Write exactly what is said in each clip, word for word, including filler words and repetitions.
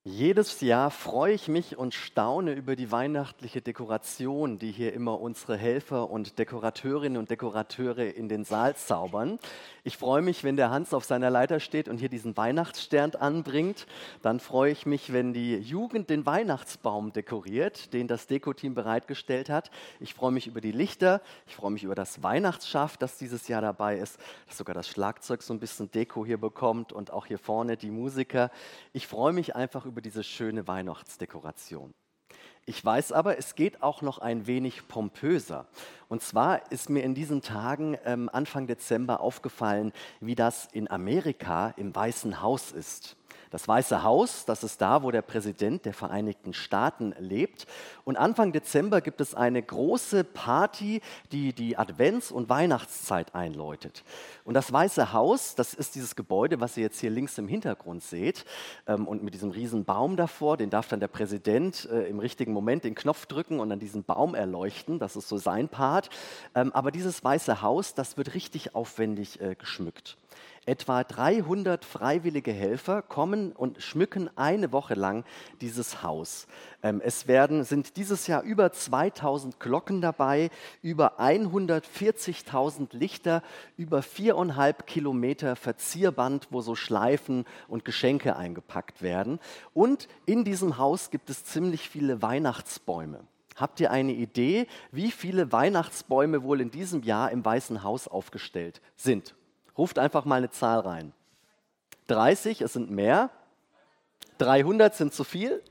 Jedes Jahr freue ich mich und staune über die weihnachtliche Dekoration, die hier immer unsere Helfer und Dekorateurinnen und Dekorateure in den Saal zaubern. Ich freue mich, wenn der Hans auf seiner Leiter steht und hier diesen Weihnachtsstern anbringt. Dann freue ich mich, wenn die Jugend den Weihnachtsbaum dekoriert, den das Dekoteam bereitgestellt hat. Ich freue mich über die Lichter, ich freue mich über das Weihnachtsschaf, das dieses Jahr dabei ist, dass sogar das Schlagzeug so ein bisschen Deko hier bekommt und auch hier vorne die Musiker. Ich freue mich einfach über diese schöne Weihnachtsdekoration. Ich weiß aber, es geht auch noch ein wenig pompöser. Und zwar ist mir in diesen Tagen ähm, Anfang Dezember aufgefallen, wie das in Amerika im Weißen Haus ist. Das Weiße Haus, das ist da, wo der Präsident der Vereinigten Staaten lebt. Und Anfang Dezember gibt es eine große Party, die die Advents- und Weihnachtszeit einläutet. Und das Weiße Haus, das ist dieses Gebäude, was ihr jetzt hier links im Hintergrund seht. Ähm, und mit diesem riesen Baum davor, den darf dann der Präsident äh, im richtigen Moment den Knopf drücken und dann diesen Baum erleuchten. Das ist so sein Part. Ähm, aber dieses Weiße Haus, das wird richtig aufwendig äh, geschmückt. Etwa dreihundert freiwillige Helfer kommen und schmücken eine Woche lang dieses Haus. Ähm, es werden, sind dieses Jahr über zweitausend Glocken dabei, über hundertvierzigtausend Lichter, über viereinhalb Kilometer Verzierband, wo so Schleifen und Geschenke eingepackt werden. Und in diesem Haus gibt es ziemlich viele Weihnachtsbäume. Habt ihr eine Idee, wie viele Weihnachtsbäume wohl in diesem Jahr im Weißen Haus aufgestellt sind? Ruft einfach mal eine Zahl rein. dreißig, es sind mehr. dreihundert sind zu viel.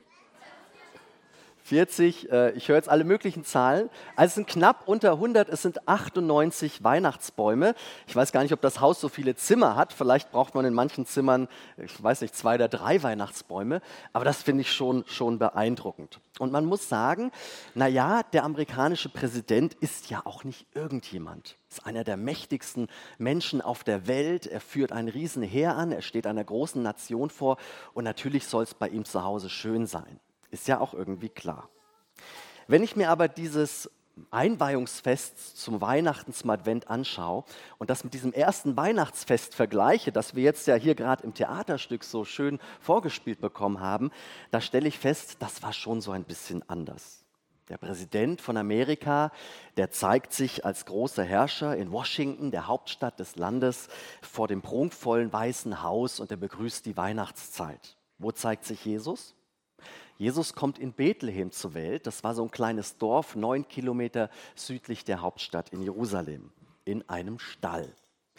vierzig, äh, ich höre jetzt alle möglichen Zahlen. Also es sind knapp unter hundert, es sind achtundneunzig Weihnachtsbäume. Ich weiß gar nicht, ob das Haus so viele Zimmer hat. Vielleicht braucht man in manchen Zimmern, ich weiß nicht, zwei oder drei Weihnachtsbäume. Aber das finde ich schon, schon beeindruckend. Und man muss sagen, naja, der amerikanische Präsident ist ja auch nicht irgendjemand. Er ist einer der mächtigsten Menschen auf der Welt. Er führt ein Riesenheer an, er steht einer großen Nation vor. Und natürlich soll es bei ihm zu Hause schön sein. Ist ja auch irgendwie klar. Wenn ich mir aber dieses Einweihungsfest zum Weihnachten, zum Advent anschaue und das mit diesem ersten Weihnachtsfest vergleiche, das wir jetzt ja hier gerade im Theaterstück so schön vorgespielt bekommen haben, da stelle ich fest, das war schon so ein bisschen anders. Der Präsident von Amerika, der zeigt sich als großer Herrscher in Washington, der Hauptstadt des Landes, vor dem prunkvollen Weißen Haus und er begrüßt die Weihnachtszeit. Wo zeigt sich Jesus? Jesus kommt in Bethlehem zur Welt. Das war so ein kleines Dorf, neun Kilometer südlich der Hauptstadt in Jerusalem, in einem Stall.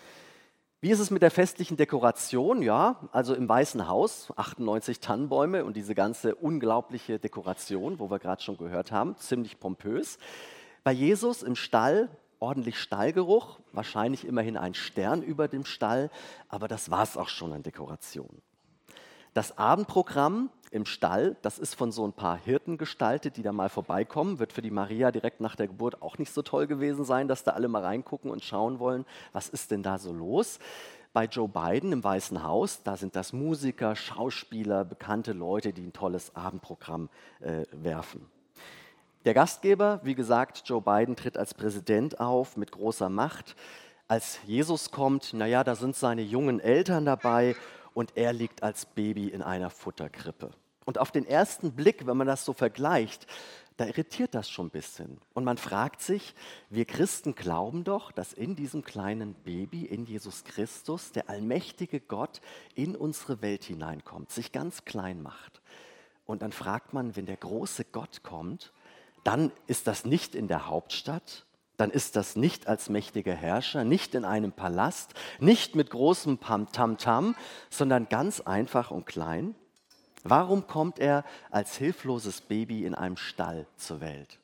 Wie ist es mit der festlichen Dekoration? Ja, also im Weißen Haus, achtundneunzig Tannenbäume und diese ganze unglaubliche Dekoration, wo wir gerade schon gehört haben, ziemlich pompös. Bei Jesus im Stall ordentlich Stallgeruch, wahrscheinlich immerhin ein Stern über dem Stall, aber das war es auch schon an Dekoration. Das Abendprogramm im Stall, das ist von so ein paar Hirten gestaltet, die da mal vorbeikommen. Wird für die Maria direkt nach der Geburt auch nicht so toll gewesen sein, dass da alle mal reingucken und schauen wollen, was ist denn da so los. Bei Joe Biden im Weißen Haus, da sind das Musiker, Schauspieler, bekannte Leute, die ein tolles Abendprogramm äh, werfen. Der Gastgeber, wie gesagt, Joe Biden tritt als Präsident auf mit großer Macht. Als Jesus kommt, naja, da sind seine jungen Eltern dabei und er liegt als Baby in einer Futterkrippe. Und auf den ersten Blick, wenn man das so vergleicht, da irritiert das schon ein bisschen. Und man fragt sich, wir Christen glauben doch, dass in diesem kleinen Baby, in Jesus Christus, der allmächtige Gott in unsere Welt hineinkommt, sich ganz klein macht. Und dann fragt man, wenn der große Gott kommt, dann ist das nicht in der Hauptstadt, dann ist das nicht als mächtiger Herrscher, nicht in einem Palast, nicht mit großem Tamtam, sondern ganz einfach und klein. Warum kommt er als hilfloses Baby in einem Stall zur Welt?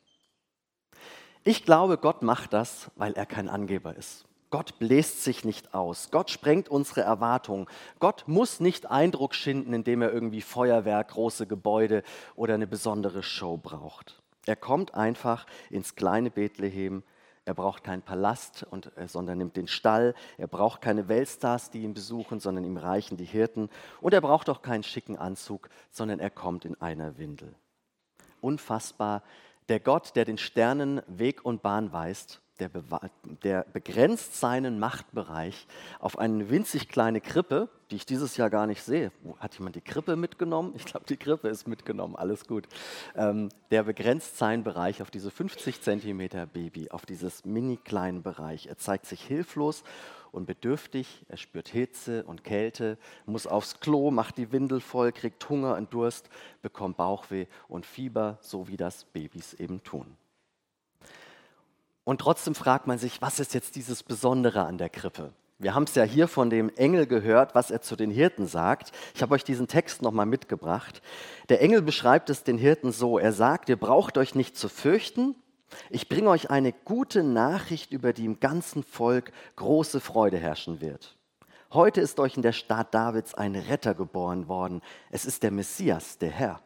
Ich glaube, Gott macht das, weil er kein Angeber ist. Gott bläst sich nicht aus. Gott sprengt unsere Erwartungen. Gott muss nicht Eindruck schinden, indem er irgendwie Feuerwerk, große Gebäude oder eine besondere Show braucht. Er kommt einfach ins kleine Bethlehem. Er braucht keinen Palast, und, äh, sondern nimmt den Stall. Er braucht keine Weltstars, die ihn besuchen, sondern ihm reichen die Hirten. Und er braucht auch keinen schicken Anzug, sondern er kommt in einer Windel. Unfassbar. Der Gott, der den Sternen Weg und Bahn weist, der, bewa- der begrenzt seinen Machtbereich auf eine winzig kleine Krippe, die ich dieses Jahr gar nicht sehe. Wo, hat jemand die Krippe mitgenommen? Ich glaube, die Krippe ist mitgenommen, alles gut. Ähm, der begrenzt seinen Bereich auf diese fünfzig Zentimeter Baby, auf dieses mini kleinen Bereich. Er zeigt sich hilflos und bedürftig, er spürt Hitze und Kälte, muss aufs Klo, macht die Windel voll, kriegt Hunger und Durst, bekommt Bauchweh und Fieber, so wie das Babys eben tun. Und trotzdem fragt man sich, was ist jetzt dieses Besondere an der Krippe? Wir haben es ja hier von dem Engel gehört, was er zu den Hirten sagt. Ich habe euch diesen Text nochmal mitgebracht. Der Engel beschreibt es den Hirten so, er sagt, ihr braucht euch nicht zu fürchten, ich bringe euch eine gute Nachricht, über die im ganzen Volk große Freude herrschen wird. Heute ist euch in der Stadt Davids ein Retter geboren worden. Es ist der Messias, der Herr.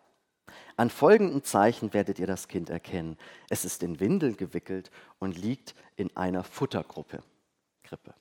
An folgenden Zeichen werdet ihr das Kind erkennen. Es ist in Windeln gewickelt und liegt in einer Futtergruppe. Krippe.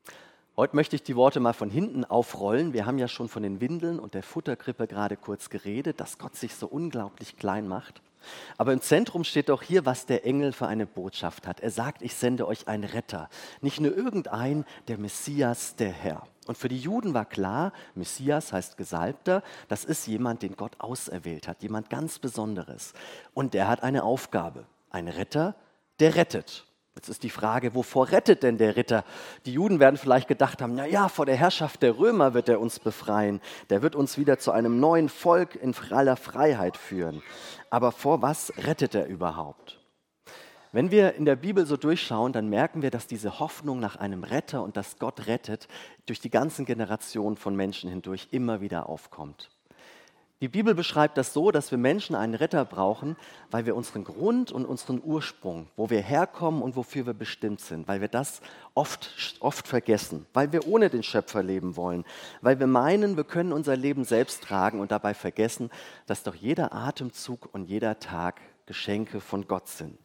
Heute möchte ich die Worte mal von hinten aufrollen. Wir haben ja schon von den Windeln und der Futterkrippe gerade kurz geredet, dass Gott sich so unglaublich klein macht. Aber im Zentrum steht doch hier, was der Engel für eine Botschaft hat. Er sagt, ich sende euch einen Retter. Nicht nur irgendein, der Messias, der Herr. Und für die Juden war klar, Messias heißt Gesalbter, das ist jemand, den Gott auserwählt hat, jemand ganz Besonderes. Und der hat eine Aufgabe, ein Retter, der rettet. Jetzt ist die Frage, wovor rettet denn der Ritter? Die Juden werden vielleicht gedacht haben, na ja, vor der Herrschaft der Römer wird er uns befreien. Der wird uns wieder zu einem neuen Volk in aller Freiheit führen. Aber vor was rettet er überhaupt? Wenn wir in der Bibel so durchschauen, dann merken wir, dass diese Hoffnung nach einem Retter und dass Gott rettet, durch die ganzen Generationen von Menschen hindurch immer wieder aufkommt. Die Bibel beschreibt das so, dass wir Menschen einen Retter brauchen, weil wir unseren Grund und unseren Ursprung, wo wir herkommen und wofür wir bestimmt sind, weil wir das oft, oft vergessen, weil wir ohne den Schöpfer leben wollen, weil wir meinen, wir können unser Leben selbst tragen und dabei vergessen, dass doch jeder Atemzug und jeder Tag Geschenke von Gott sind.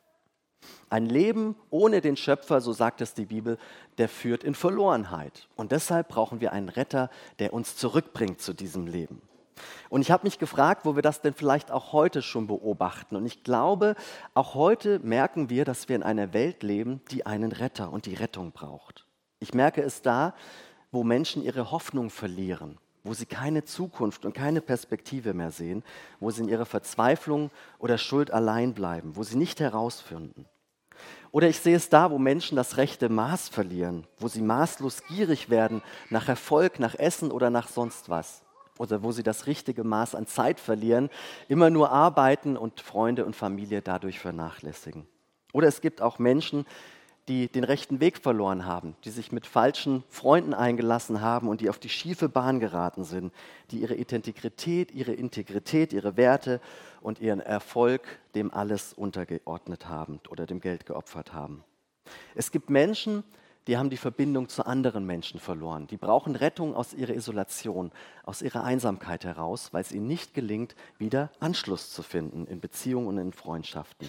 Ein Leben ohne den Schöpfer, so sagt es die Bibel, der führt in Verlorenheit. Und deshalb brauchen wir einen Retter, der uns zurückbringt zu diesem Leben. Und ich habe mich gefragt, wo wir das denn vielleicht auch heute schon beobachten. Und ich glaube, auch heute merken wir, dass wir in einer Welt leben, die einen Retter und die Rettung braucht. Ich merke es da, wo Menschen ihre Hoffnung verlieren, wo sie keine Zukunft und keine Perspektive mehr sehen, wo sie in ihrer Verzweiflung oder Schuld allein bleiben, wo sie nicht herausfinden. Oder ich sehe es da, wo Menschen das rechte Maß verlieren, wo sie maßlos gierig werden nach Erfolg, nach Essen oder nach sonst was. Oder wo sie das richtige Maß an Zeit verlieren, immer nur arbeiten und Freunde und Familie dadurch vernachlässigen. Oder es gibt auch Menschen, die den rechten Weg verloren haben, die sich mit falschen Freunden eingelassen haben und die auf die schiefe Bahn geraten sind, die ihre Integrität, ihre Integrität, ihre Werte und ihren Erfolg dem alles untergeordnet haben oder dem Geld geopfert haben. Es gibt Menschen, die haben die Verbindung zu anderen Menschen verloren. Die brauchen Rettung aus ihrer Isolation, aus ihrer Einsamkeit heraus, weil es ihnen nicht gelingt, wieder Anschluss zu finden in Beziehungen und in Freundschaften.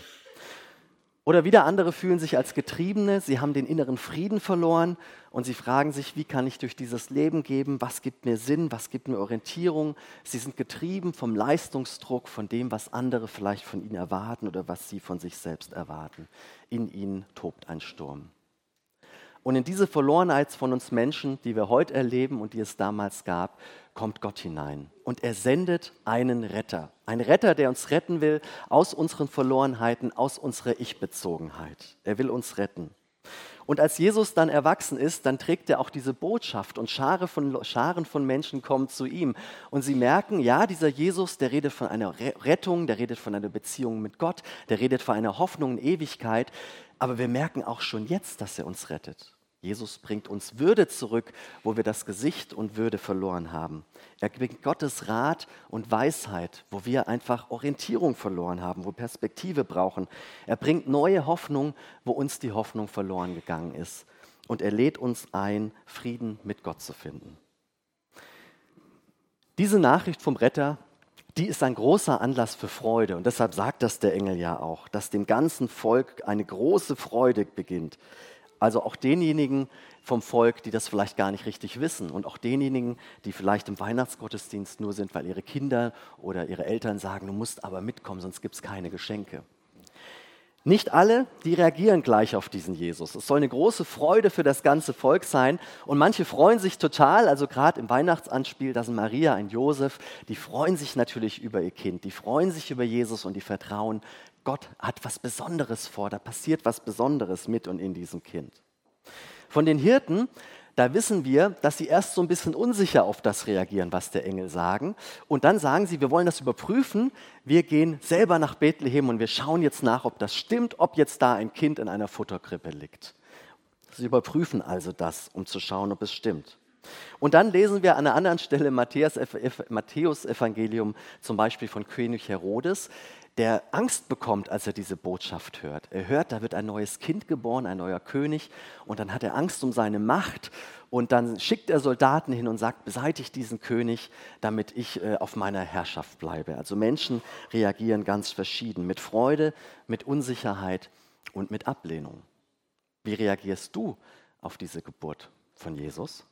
Oder wieder andere fühlen sich als Getriebene, sie haben den inneren Frieden verloren und sie fragen sich, wie kann ich durch dieses Leben geben, was gibt mir Sinn, was gibt mir Orientierung. Sie sind getrieben vom Leistungsdruck, von dem, was andere vielleicht von ihnen erwarten oder was sie von sich selbst erwarten. In ihnen tobt ein Sturm. Und in diese Verlorenheit von uns Menschen, die wir heute erleben und die es damals gab, kommt Gott hinein. Und er sendet einen Retter. Ein Retter, der uns retten will aus unseren Verlorenheiten, aus unserer Ich-Bezogenheit. Er will uns retten. Und als Jesus dann erwachsen ist, dann trägt er auch diese Botschaft und Schare von, Scharen von Menschen kommen zu ihm. Und sie merken, ja, dieser Jesus, der redet von einer Rettung, der redet von einer Beziehung mit Gott, der redet von einer Hoffnung in Ewigkeit. Aber wir merken auch schon jetzt, dass er uns rettet. Jesus bringt uns Würde zurück, wo wir das Gesicht und Würde verloren haben. Er bringt Gottes Rat und Weisheit, wo wir einfach Orientierung verloren haben, wo Perspektive brauchen. Er bringt neue Hoffnung, wo uns die Hoffnung verloren gegangen ist. Und er lädt uns ein, Frieden mit Gott zu finden. Diese Nachricht vom Retter, die ist ein großer Anlass für Freude. Und deshalb sagt das der Engel ja auch, dass dem ganzen Volk eine große Freude beginnt. Also auch denjenigen vom Volk, die das vielleicht gar nicht richtig wissen und auch denjenigen, die vielleicht im Weihnachtsgottesdienst nur sind, weil ihre Kinder oder ihre Eltern sagen, du musst aber mitkommen, sonst gibt es keine Geschenke. Nicht alle, die reagieren gleich auf diesen Jesus. Es soll eine große Freude für das ganze Volk sein und manche freuen sich total, also gerade im Weihnachtsanspiel, da sind Maria und Josef, die freuen sich natürlich über ihr Kind, die freuen sich über Jesus und die vertrauen, Gott hat was Besonderes vor, da passiert was Besonderes mit und in diesem Kind. Von den Hirten, da wissen wir, dass sie erst so ein bisschen unsicher auf das reagieren, was der Engel sagen. Und dann sagen sie, wir wollen das überprüfen. Wir gehen selber nach Bethlehem und wir schauen jetzt nach, ob das stimmt, ob jetzt da ein Kind in einer Futterkrippe liegt. Sie überprüfen also das, um zu schauen, ob es stimmt. Und dann lesen wir an einer anderen Stelle im Matthäus-Evangelium zum Beispiel von König Herodes, der Angst bekommt, als er diese Botschaft hört. Er hört, da wird ein neues Kind geboren, ein neuer König, und dann hat er Angst um seine Macht und dann schickt er Soldaten hin und sagt, beseitigt diesen König, damit ich äh, auf meiner Herrschaft bleibe. Also Menschen reagieren ganz verschieden, mit Freude, mit Unsicherheit und mit Ablehnung. Wie reagierst du auf diese Geburt von Jesus?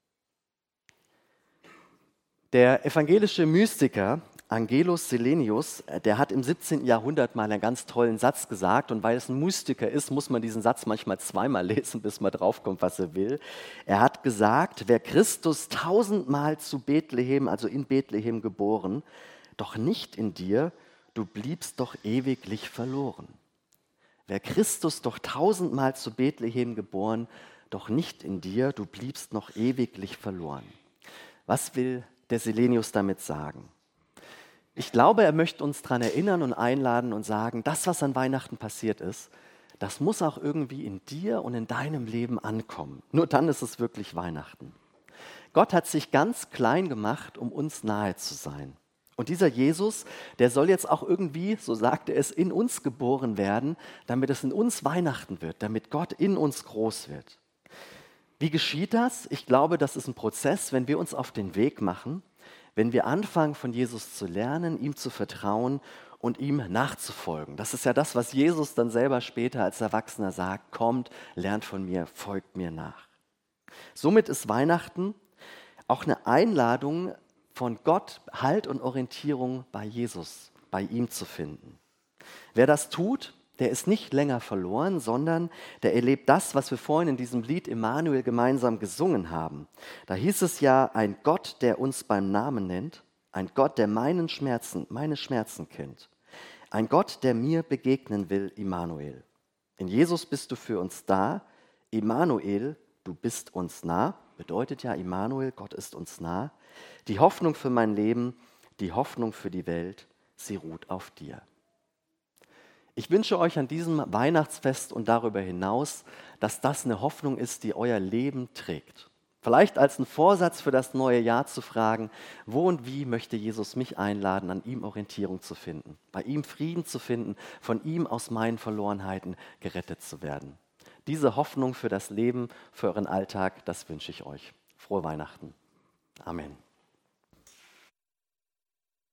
Der evangelische Mystiker Angelus Silenius, der hat im siebzehnten Jahrhundert mal einen ganz tollen Satz gesagt, und weil es ein Mystiker ist, muss man diesen Satz manchmal zweimal lesen, bis man draufkommt, was er will. Er hat gesagt, wer Christus tausendmal zu Bethlehem, also in Bethlehem geboren, doch nicht in dir, du bliebst doch ewiglich verloren. Wer Christus doch tausendmal zu Bethlehem geboren, doch nicht in dir, du bliebst noch ewiglich verloren. Was will der Silenius damit sagen? Ich glaube, er möchte uns daran erinnern und einladen und sagen, das, was an Weihnachten passiert ist, das muss auch irgendwie in dir und in deinem Leben ankommen. Nur dann ist es wirklich Weihnachten. Gott hat sich ganz klein gemacht, um uns nahe zu sein. Und dieser Jesus, der soll jetzt auch irgendwie, so sagte er es, in uns geboren werden, damit es in uns Weihnachten wird, damit Gott in uns groß wird. Wie geschieht das? Ich glaube, das ist ein Prozess, wenn wir uns auf den Weg machen, wenn wir anfangen, von Jesus zu lernen, ihm zu vertrauen und ihm nachzufolgen. Das ist ja das, was Jesus dann selber später als Erwachsener sagt, kommt, lernt von mir, folgt mir nach. Somit ist Weihnachten auch eine Einladung von Gott, Halt und Orientierung bei Jesus, bei ihm zu finden. Wer das tut, der ist nicht länger verloren, sondern der erlebt das, was wir vorhin in diesem Lied Immanuel gemeinsam gesungen haben. Da hieß es ja, ein Gott, der uns beim Namen nennt, ein Gott, der meinen Schmerzen, meine Schmerzen kennt, ein Gott, der mir begegnen will, Immanuel. In Jesus bist du für uns da, Immanuel, du bist uns nah, bedeutet ja Immanuel, Gott ist uns nah. Die Hoffnung für mein Leben, die Hoffnung für die Welt, sie ruht auf dir. Ich wünsche euch an diesem Weihnachtsfest und darüber hinaus, dass das eine Hoffnung ist, die euer Leben trägt. Vielleicht als ein Vorsatz für das neue Jahr zu fragen, wo und wie möchte Jesus mich einladen, an ihm Orientierung zu finden, bei ihm Frieden zu finden, von ihm aus meinen Verlorenheiten gerettet zu werden. Diese Hoffnung für das Leben, für euren Alltag, das wünsche ich euch. Frohe Weihnachten. Amen.